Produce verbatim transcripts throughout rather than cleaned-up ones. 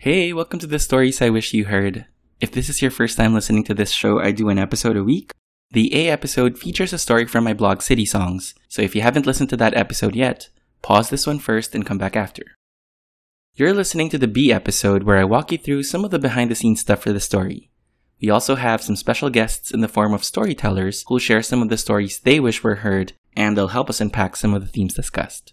Hey, welcome to the Stories I Wish You Heard. If this is your first time listening to this show, I do an episode a week. The A episode features a story from my blog City Songs, so if you haven't listened to that episode yet, pause this one first and come back after. You're listening to the B episode where I walk you through some of the behind-the-scenes stuff for the story. We also have some special guests in the form of storytellers who'll share some of the stories they wish were heard, and they'll help us unpack some of the themes discussed.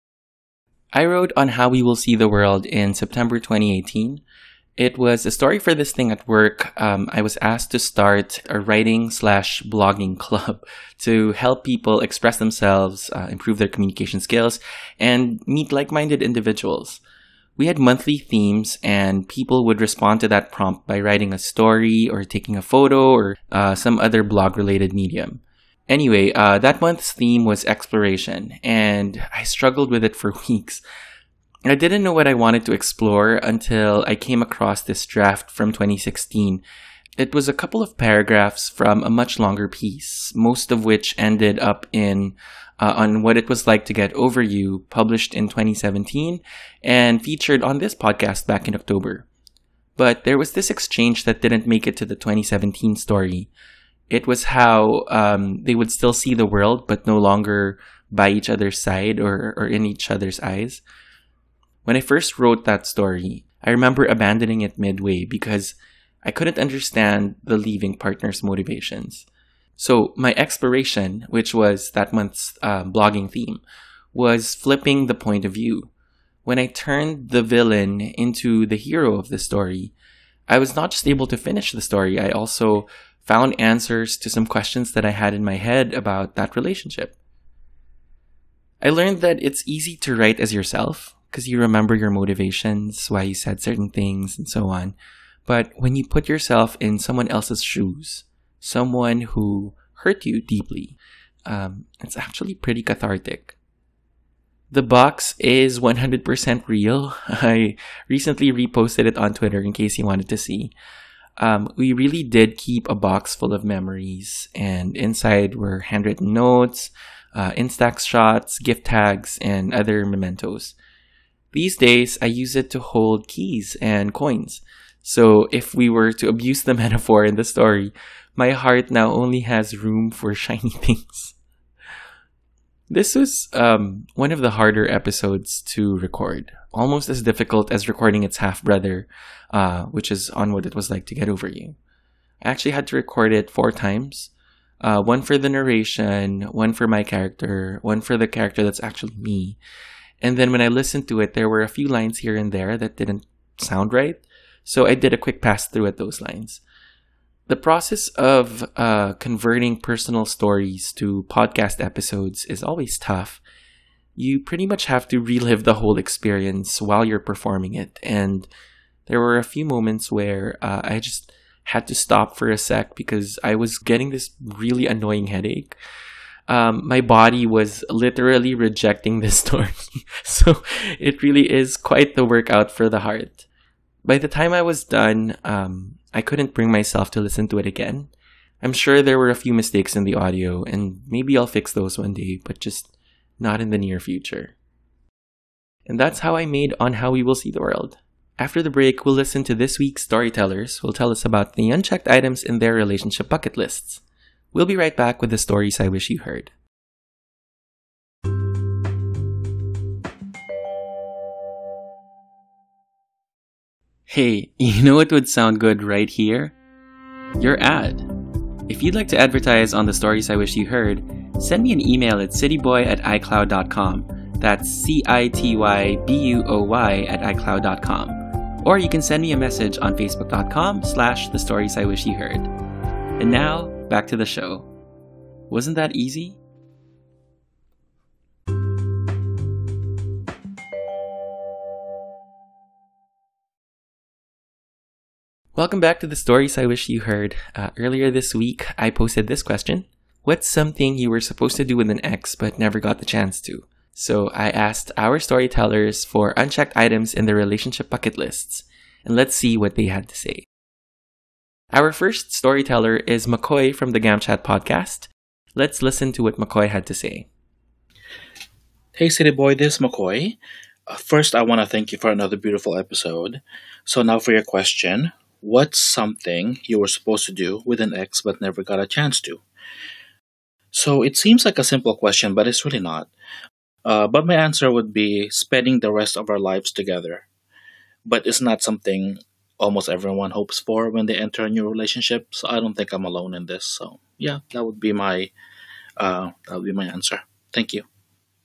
I wrote on How We Will See the World in September twenty eighteen. It was a story for this thing at work. Um, I was asked to start a writing slash blogging club to help people express themselves, uh, improve their communication skills, and meet like-minded individuals. We had monthly themes, and people would respond to that prompt by writing a story or taking a photo or uh, some other blog-related medium. Anyway, uh, that month's theme was exploration, and I struggled with it for weeks. I didn't know what I wanted to explore until I came across this draft from twenty sixteen. It was a couple of paragraphs from a much longer piece, most of which ended up in uh, on what it was like to get over you, published in twenty seventeen, and featured on this podcast back in October. But there was this exchange that didn't make it to the twenty seventeen story. It was how um, they would still see the world, but no longer by each other's side or, or in each other's eyes. When I first wrote that story, I remember abandoning it midway because I couldn't understand the leaving partner's motivations. So my exploration, which was that month's uh, blogging theme, was flipping the point of view. When I turned the villain into the hero of the story, I was not just able to finish the story, I also found answers to some questions that I had in my head about that relationship. I learned that it's easy to write as yourself because you remember your motivations, why you said certain things, and so on. But when you put yourself in someone else's shoes, someone who hurt you deeply, um, it's actually pretty cathartic. The box is one hundred percent real. I recently reposted it on Twitter in case you wanted to see. Um, we really did keep a box full of memories, and inside were handwritten notes, uh, Instax shots, gift tags, and other mementos. These days, I use it to hold keys and coins. So if we were to abuse the metaphor in the story, my heart now only has room for shiny things. This was um, one of the harder episodes to record, almost as difficult as recording its half-brother, uh, which is On What It Was Like to Get Over You. I actually had to record it four times. Uh, one for the narration, one for my character, one for the character that's actually me. And then when I listened to it, there were a few lines here and there that didn't sound right. So I did a quick pass through at those lines. The process of uh, converting personal stories to podcast episodes is always tough. You pretty much have to relive the whole experience while you're performing it. And there were a few moments where uh, I just had to stop for a sec because I was getting this really annoying headache. Um, my body was literally rejecting this story. So it really is quite the workout for the heart. By the time I was done, um, I couldn't bring myself to listen to it again. I'm sure there were a few mistakes in the audio, and maybe I'll fix those one day, but just not in the near future. And that's how I made On How We Will See the World. After the break, we'll listen to this week's storytellers who will tell us about the unchecked items in their relationship bucket lists. We'll be right back with the stories I wish you heard. Hey, you know what would sound good right here? Your ad. If you'd like to advertise on the stories I wish you heard, send me an email at cityboy at icloud dot com. That's C I T Y B U O Y at icloud dot com. Or you can send me a message on facebook.com slash the stories I wish you heard. And now, back to the show. Wasn't that easy? Welcome back to the stories I wish you heard. Uh, earlier this week, I posted this question. What's something you were supposed to do with an ex but never got the chance to? So I asked our storytellers for unchecked items in their relationship bucket lists, and let's see what they had to say. Our first storyteller is McCoy from the GamChat podcast. Let's listen to what McCoy had to say. Hey City Boy, this is McCoy. Uh, First, I want to thank you for another beautiful episode. So, now for your question. What's something you were supposed to do with an ex but never got a chance to? So, it seems like a simple question, but it's really not. Uh, but my answer would be spending the rest of our lives together. But it's not something almost everyone hopes for when they enter a new relationship. So, I don't think I'm alone in this. So, yeah, that would be my uh, that would be my answer. Thank you.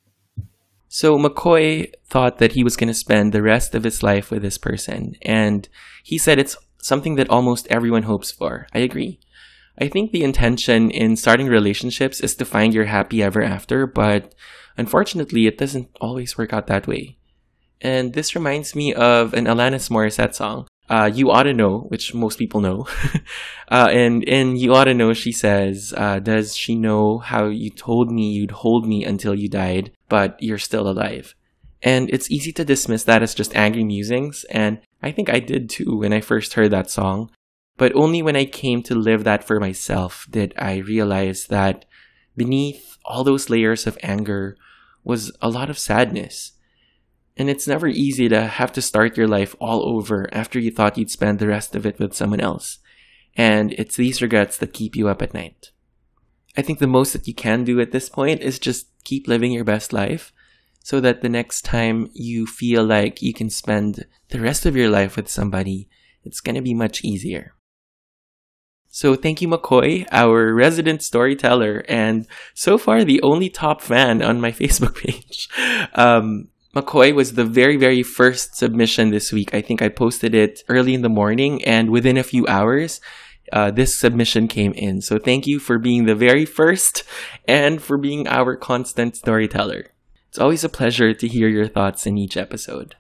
So McCoy thought that he was going to spend the rest of his life with this person, and he said it's something that almost everyone hopes for. I agree. I think the intention in starting relationships is to find your happy ever after, but unfortunately, it doesn't always work out that way. And this reminds me of an Alanis Morissette song, uh, You Oughta Know, which most people know. uh, and in You Oughta Know, she says, uh, does she know how you told me you'd hold me until you died, but you're still alive? And it's easy to dismiss that as just angry musings, and I think I did too when I first heard that song. But only when I came to live that for myself did I realize that beneath all those layers of anger was a lot of sadness. And it's never easy to have to start your life all over after you thought you'd spend the rest of it with someone else. And it's these regrets that keep you up at night. I think the most that you can do at this point is just keep living your best life so that the next time you feel like you can spend the rest of your life with somebody, it's going to be much easier. So thank you, McCoy, our resident storyteller, and so far the only top fan on my Facebook page. Um, McCoy was the very, very first submission this week. I think I posted it early in the morning, and within a few hours, uh, this submission came in. So thank you for being the very first and for being our constant storyteller. It's always a pleasure to hear your thoughts in each episode.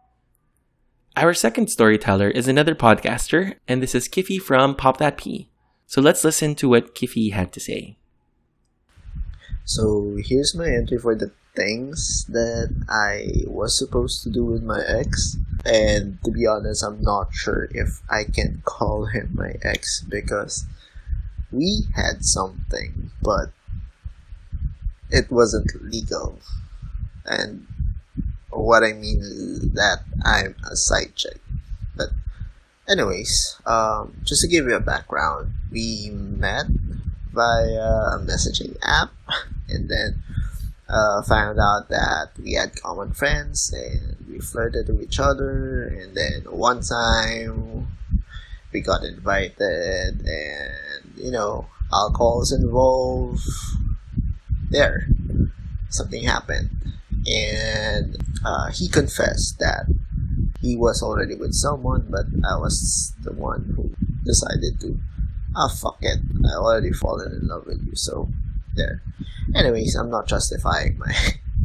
Our second storyteller is another podcaster, and this is Kiffy from Pop That P. So let's listen to what Kiffy had to say. So here's my entry for the things that I was supposed to do with my ex. And to be honest, I'm not sure if I can call him my ex because we had something, but it wasn't legal. And what I mean is that I'm a side chick. But anyways, um, just to give you a background, we met via a messaging app and then uh, found out that we had common friends and we flirted with each other, and then one time we got invited and, you know, alcohol's involved. There, something happened. And uh, he confessed that he was already with someone, but I was the one who decided to, ah, fuck it, I already fallen in love with you, so there. Anyways, I'm not justifying my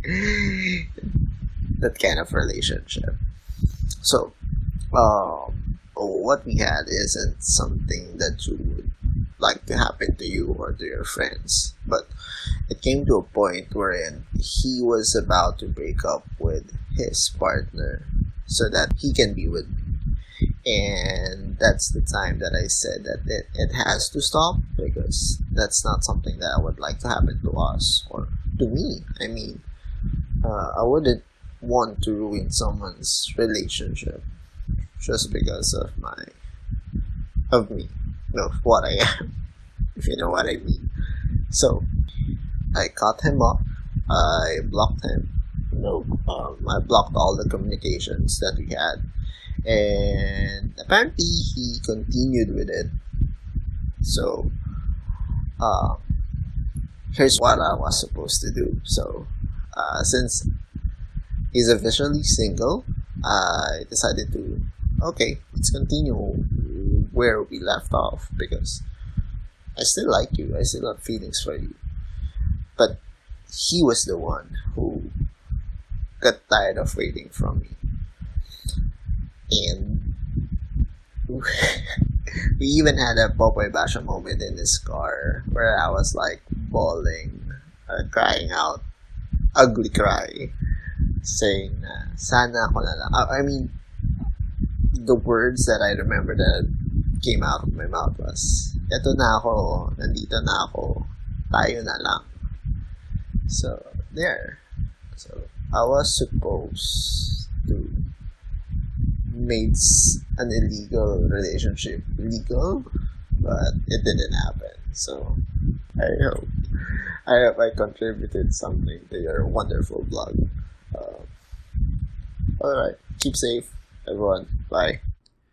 that kind of relationship. So, um, what we had isn't something that you would like to happen to you or to your friends, but it came to a point wherein he was about to break up with his partner so that he can be with me. And that's the time that I said that it, it has to stop because that's not something that I would like to happen to us or to me. I mean, uh, I wouldn't want to ruin someone's relationship just because of my, of me, of what I am, if you know what I mean. So, I cut him up, I blocked him, you know, um, I blocked all the communications that we had, and apparently he continued with it. So, uh, here's what I was supposed to do. So, uh, since he's officially single, I decided to, okay, let's continue where we left off because I still like you, I still have feelings for you. But he was the one who got tired of waiting from me. And we even had a Popoy Basha moment in his car where I was like bawling, uh, crying out, ugly cry, saying, uh, sana ako na lang. I, I mean, the words that I remember that came out of my mouth was, eto na ako, nandito na ako, tayo na lang. So, there. So, I was supposed to make an illegal relationship legal, but it didn't happen. So I hope I hope I contributed something to your wonderful blog. Uh, all right, keep safe, everyone. Bye.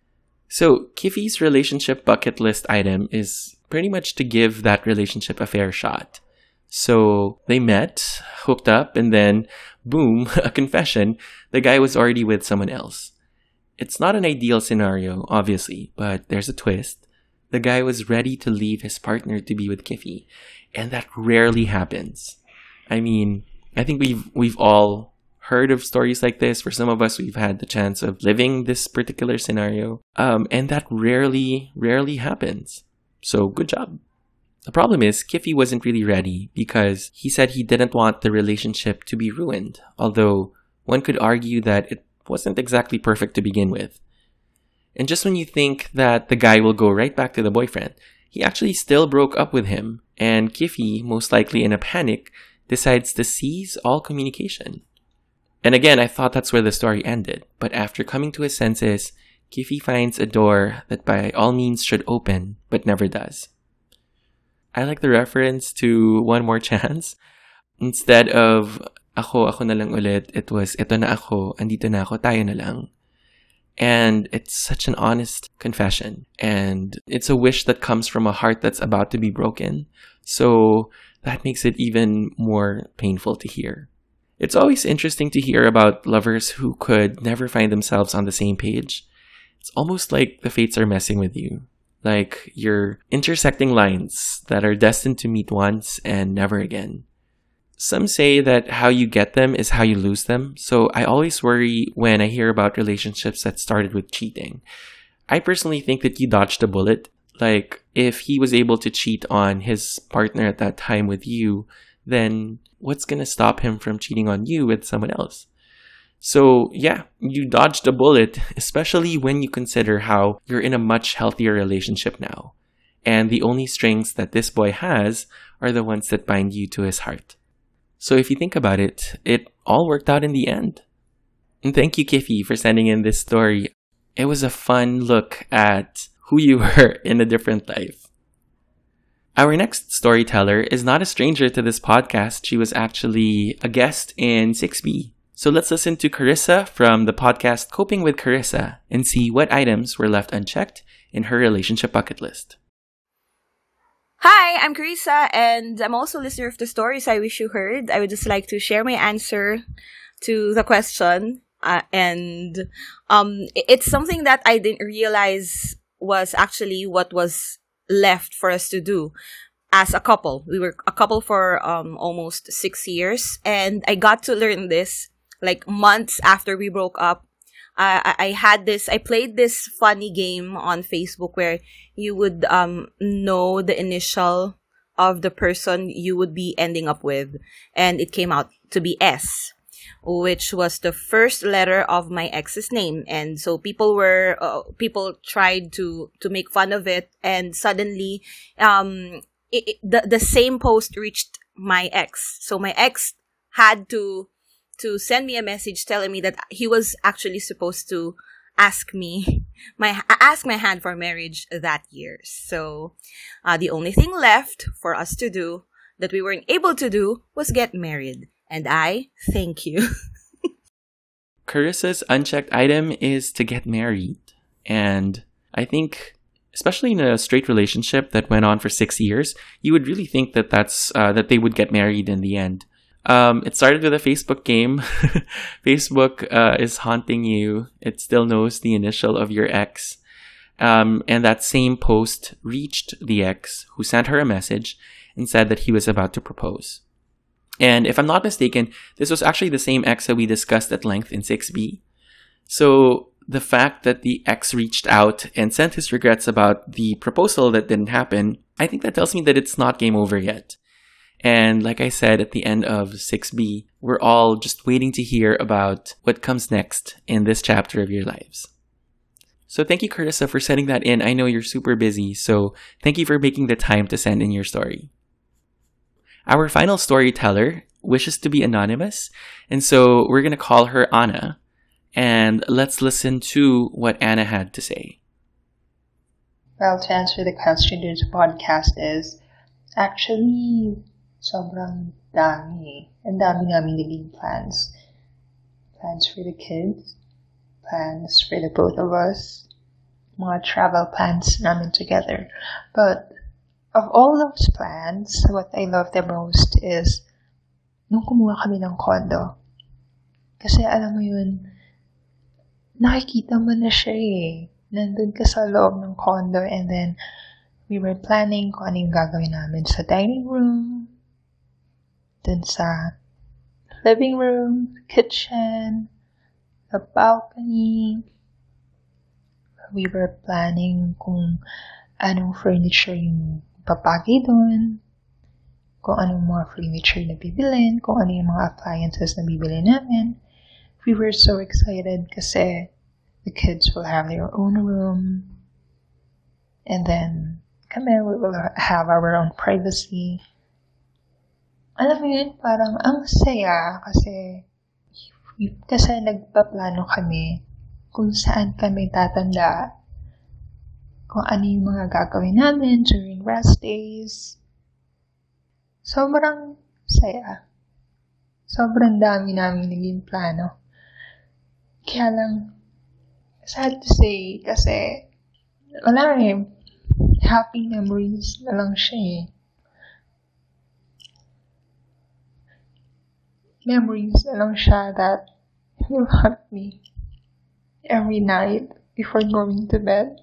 So, Kiffy's relationship bucket list item is pretty much to give that relationship a fair shot. So, they met, hooked up, and then, boom, a confession, the guy was already with someone else. It's not an ideal scenario, obviously, but there's a twist. The guy was ready to leave his partner to be with Kiffy, and that rarely happens. I mean, I think we've we've all heard of stories like this. For some of us, we've had the chance of living this particular scenario, um, and that rarely, rarely happens. So, good job. The problem is, Kiffy wasn't really ready because he said he didn't want the relationship to be ruined, although one could argue that it wasn't exactly perfect to begin with. And just when you think that the guy will go right back to the boyfriend, he actually still broke up with him, and Kiffy, most likely in a panic, decides to cease all communication. And again, I thought that's where the story ended, but after coming to his senses, Kiffy finds a door that by all means should open, but never does. I like the reference to One More Chance. Instead of ako, ako na lang ulit, it was ito na ako, andito na ako, tayo na lang. And it's such an honest confession. And it's a wish that comes from a heart that's about to be broken. So that makes it even more painful to hear. It's always interesting to hear about lovers who could never find themselves on the same page. It's almost like the fates are messing with you. Like you're intersecting lines that are destined to meet once and never again. Some say that how you get them is how you lose them. So I always worry when I hear about relationships that started with cheating. I personally think that you dodged a bullet. Like, if he was able to cheat on his partner at that time with you, then what's going to stop him from cheating on you with someone else? So yeah, you dodged a bullet, especially when you consider how you're in a much healthier relationship now. And the only strings that this boy has are the ones that bind you to his heart. So if you think about it, it all worked out in the end. And thank you, Kiffy, for sending in this story. It was a fun look at who you were in a different life. Our next storyteller is not a stranger to this podcast. She was actually a guest in six B. So let's listen to Carissa from the podcast Coping with Carissa and see what items were left unchecked in her relationship bucket list. Hi, I'm Carissa, and I'm also a listener of the stories I wish you heard. I would just like to share my answer to the question. Uh, and um, it's something that I didn't realize was actually what was left for us to do as a couple. We were a couple for um, almost six years, and I got to learn this like months after we broke up. I, I had this, I played this funny game on Facebook where you would um know the initial of the person you would be ending up with. And it came out to be S, which was the first letter of my ex's name. And so people were, uh, people tried to, to make fun of it. And suddenly, um, it, it, the, the same post reached my ex. So my ex had to to send me a message telling me that he was actually supposed to ask me my ask my hand for marriage that year. So uh, the only thing left for us to do that we weren't able to do was get married. And I thank you. Carissa's unchecked item is to get married. And I think, especially in a straight relationship that went on for six years, you would really think that that's uh, that they would get married in the end. Um, it started with a Facebook game. Facebook uh, is haunting you. It still knows the initial of your ex. Um, and that same post reached the ex, who sent her a message and said that he was about to propose. And if I'm not mistaken, this was actually the same ex that we discussed at length in six B. So the fact that the ex reached out and sent his regrets about the proposal that didn't happen, I think that tells me that it's not game over yet. And like I said at the end of six B, we're all just waiting to hear about what comes next in this chapter of your lives. So thank you, Carissa, for sending that in. I know you're super busy, so thank you for making the time to send in your story. Our final storyteller wishes to be anonymous. And so we're going to call her Anna. And let's listen to what Anna had to say. Well, to answer the question to this podcast is, actually, sobrang dami. Ang dami namin naging plans. Plans for the kids. Plans for the both of us. Mga travel plans namin together. But of all those plans, what I love the most is nung kumuha kami ng condo. Kasi alam mo yun, nakikita mo na siya eh. Nandun ka sa loob ng condo and then we were planning kung ano yung gagawin namin sa dining room, dun sa living room, kitchen, the balcony. We were planning kung anong furniture yung papagay dun, kung anong mga furniture na bibilin, kung ano yung mga appliances na bibili namin. We were so excited kasi the kids will have their own room and then kami, we will have our own privacy. Alam mo yun, parang ang saya kasi kasi nagpaplano kami kung saan kami tatanda, kung ano yung mga gagawin namin during rest days. Sobrang saya. Sobrang dami namin naging plano. Kaya lang, sad to say, kasi wala eh, happy memories na lang siya eh. Memories na lang siya that will haunt me every night before going to bed.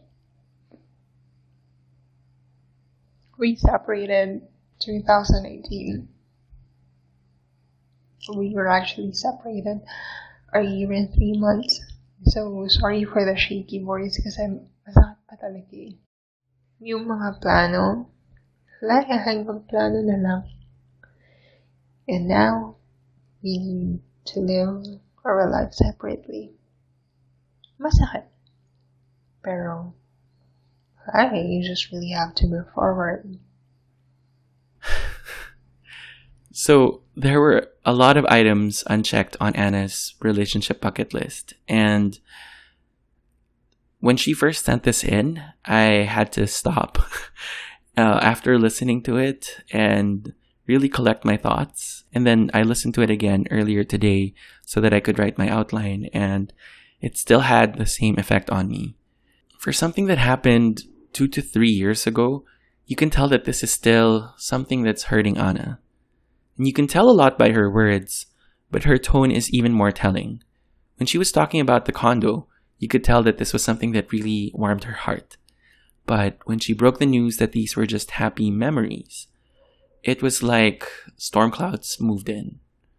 We separated twenty eighteen. We were actually separated a year and three months. So, sorry for the shaky voice kasi masakit pa talaga eh. Yung mga plano, wala kaya magplano na lang. And now, we need to live our life separately. Masakit. Pero, okay, you just really have to move forward. So, there were a lot of items unchecked on Anna's relationship bucket list. And when she first sent this in, I had to stop uh, after listening to it and really collect my thoughts. And then I listened to it again earlier today so that I could write my outline. And it still had the same effect on me. For something that happened two to three years ago, you can tell that this is still something that's hurting Anna. And you can tell a lot by her words, but her tone is even more telling. When she was talking about the condo, you could tell that this was something that really warmed her heart. But when she broke the news that these were just happy memories, it was like storm clouds moved in.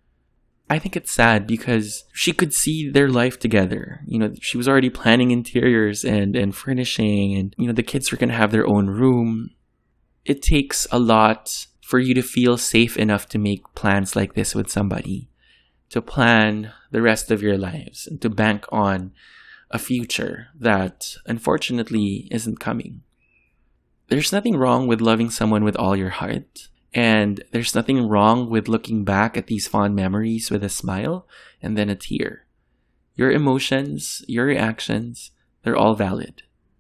I think it's sad because she could see their life together. You know, she was already planning interiors and, and furnishing, and, you know, the kids were going to have their own room. It takes a lot for you to feel safe enough to make plans like this with somebody, to plan the rest of your lives and to bank on a future that unfortunately isn't coming. There's nothing wrong with loving someone with all your heart, and there's nothing wrong with looking back at these fond memories with a smile and then a tear. Your emotions, your reactions, they're all valid.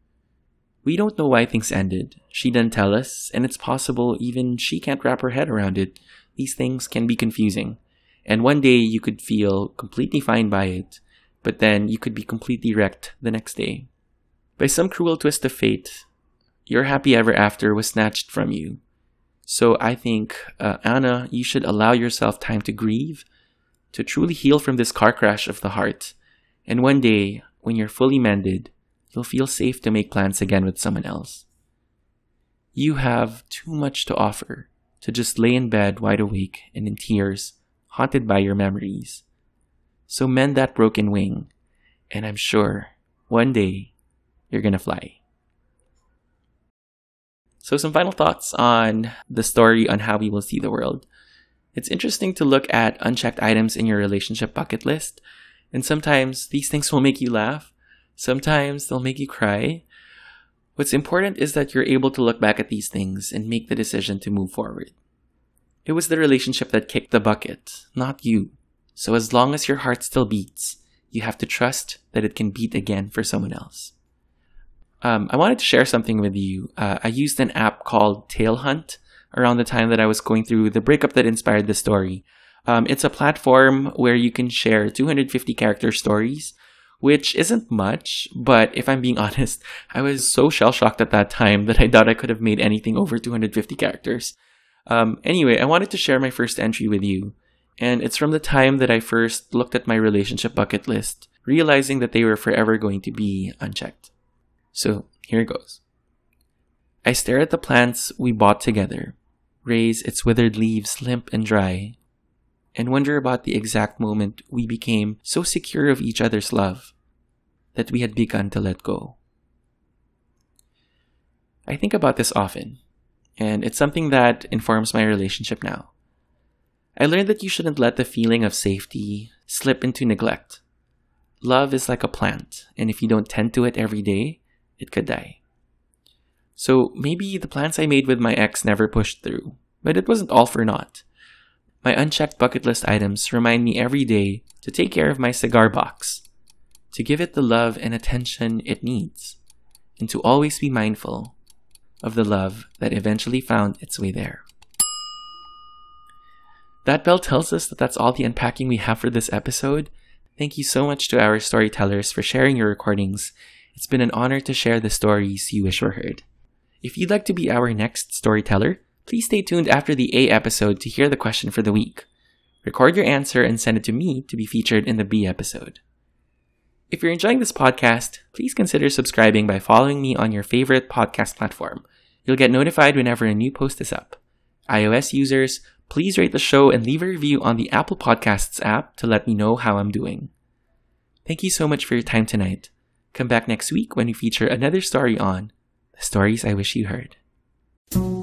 We don't know why things ended. She didn't tell us, and it's possible even she can't wrap her head around it. These things can be confusing. And one day you could feel completely fine by it, but then you could be completely wrecked the next day. By some cruel twist of fate, your happy ever after was snatched from you. So I think, uh, Anna, you should allow yourself time to grieve, to truly heal from this car crash of the heart. And one day, when you're fully mended, you'll feel safe to make plans again with someone else. You have too much to offer to just lay in bed wide awake and in tears, haunted by your memories. So mend that broken wing, and I'm sure one day you're gonna fly. So some final thoughts on the story on how we will see the world. It's interesting to look at unchecked items in your relationship bucket list, and sometimes these things will make you laugh. Sometimes they'll make you cry. What's important is that you're able to look back at these things and make the decision to move forward. It was the relationship that kicked the bucket, not you. So as long as your heart still beats, you have to trust that it can beat again for someone else. Um, I wanted to share something with you. Uh, I used an app called Tail Hunt around the time that I was going through the breakup that inspired the story. Um, it's a platform where you can share two hundred fifty character stories, which isn't much, but if I'm being honest, I was so shell-shocked at that time that I doubt I could have made anything over two hundred fifty characters. Um, anyway, I wanted to share my first entry with you, and it's from the time that I first looked at my relationship bucket list, realizing that they were forever going to be unchecked. So, here it goes. I stare at the plants we bought together, raise its withered leaves limp and dry, and wonder about the exact moment we became so secure of each other's love that we had begun to let go. I think about this often, and it's something that informs my relationship now. I learned that you shouldn't let the feeling of safety slip into neglect. Love is like a plant, and if you don't tend to it every day, it could die. So maybe the plans I made with my ex never pushed through, but it wasn't all for naught. My unchecked bucket list items remind me every day to take care of my cigar box, to give it the love and attention it needs, and to always be mindful of the love that eventually found its way there. That bell tells us that that's all the unpacking we have for this episode. Thank you so much to our storytellers for sharing your recordings. It's been an honor to share the stories you wish were heard. If you'd like to be our next storyteller, please stay tuned after the A episode to hear the question for the week. Record your answer and send it to me to be featured in the B episode. If you're enjoying this podcast, please consider subscribing by following me on your favorite podcast platform. You'll get notified whenever a new post is up. iOS users, please rate the show and leave a review on the Apple Podcasts app to let me know how I'm doing. Thank you so much for your time tonight. Come back next week when we feature another story on The Stories I Wish You Heard.